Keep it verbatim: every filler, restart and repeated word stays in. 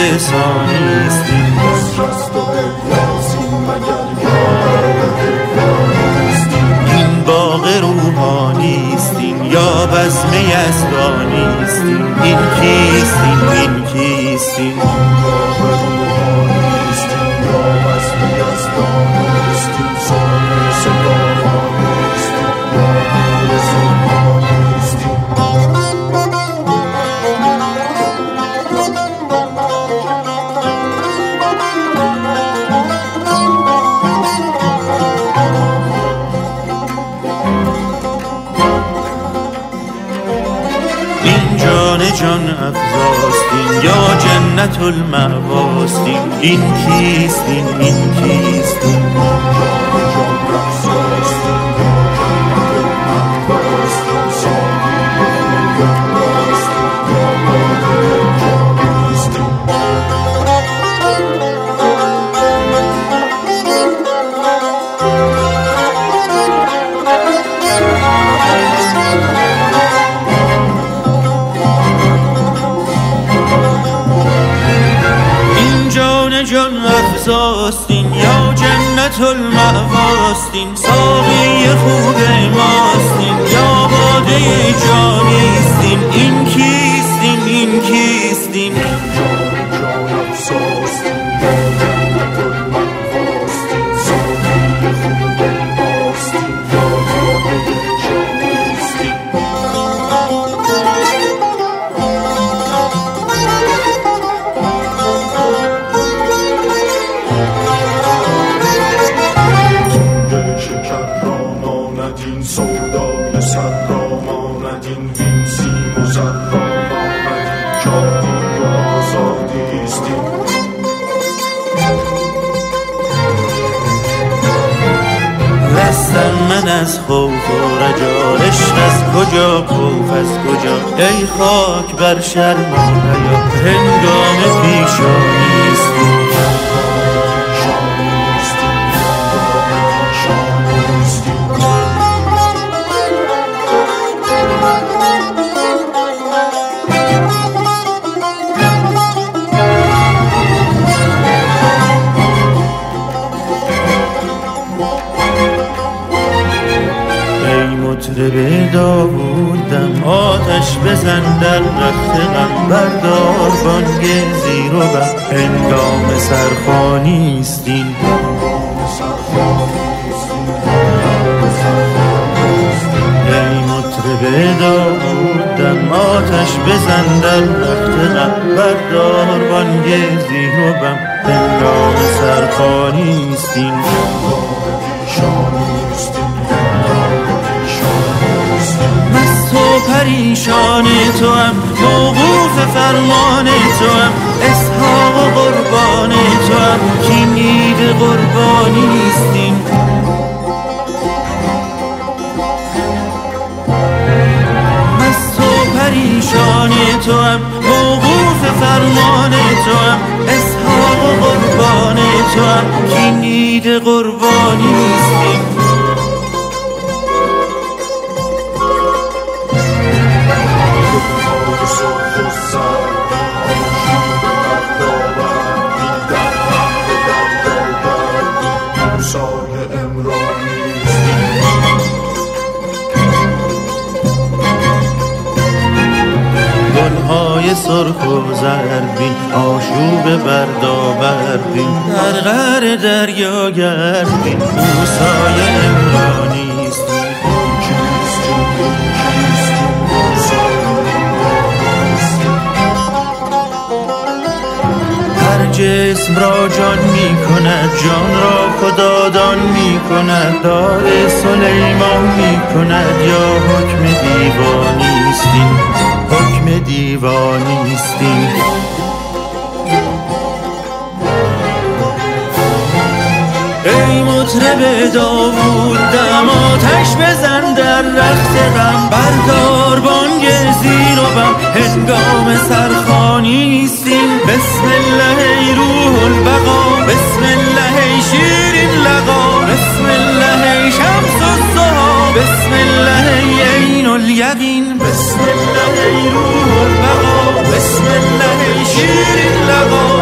ثانیستیم. این باغ روحانیستیم یا بزم یزدانیستیم. این کیستیم این کیستیم جان افزاستیم یا جنت المأواستیم. این کیستیم این کیستیم جان افزاستین یا جنت المأواستین. ساقی خوب ماستین یا باده جانیستین. این کیستین این کیستین من از خوف و رجا، عشق از کجا خوف از کجا. ای خاک بر شرم و حیا هنگام پیشانیستیم. مطرب داوودم آتش بزن در رخت غم. بردار بانگ زیر و بم هنگام سرخوانیستیم. ای مطرب داوودم آتش بزن در رخت غم. بردار بانگ زیر و بم هنگام سرخوانیستیم. پریشان تو هم موقوف فرمان تو هم. اسحاق و قربان تو هم کین عید قربانیستیم. مست و پریشان تو هم موقوف فرمان تو هم. اسحاق و قربان تو هم کین عید قربانیستیم. گلهای سرخ و زربین آشوب بردابربین. در غر دریا گردین موسای عمرانیستیم. هر جسم را جان می کند جان را خدادان می کند. دار سلیمان می کند یا حکم دیوانیستیم. حکم دیوانیستیم. ای مطرب داوود دم آتش بزن در رخت غم. بردار بانگ زیر و بم هنگام سرخوانیستیم. بسم الله ای روح البقا، بسم الله ای شیرین لقا. بسم الله ای شمس الضحی، بسم الله ای عین الیقین. بسم الله ای روح البقا، بسم الله ای شیرین لقا.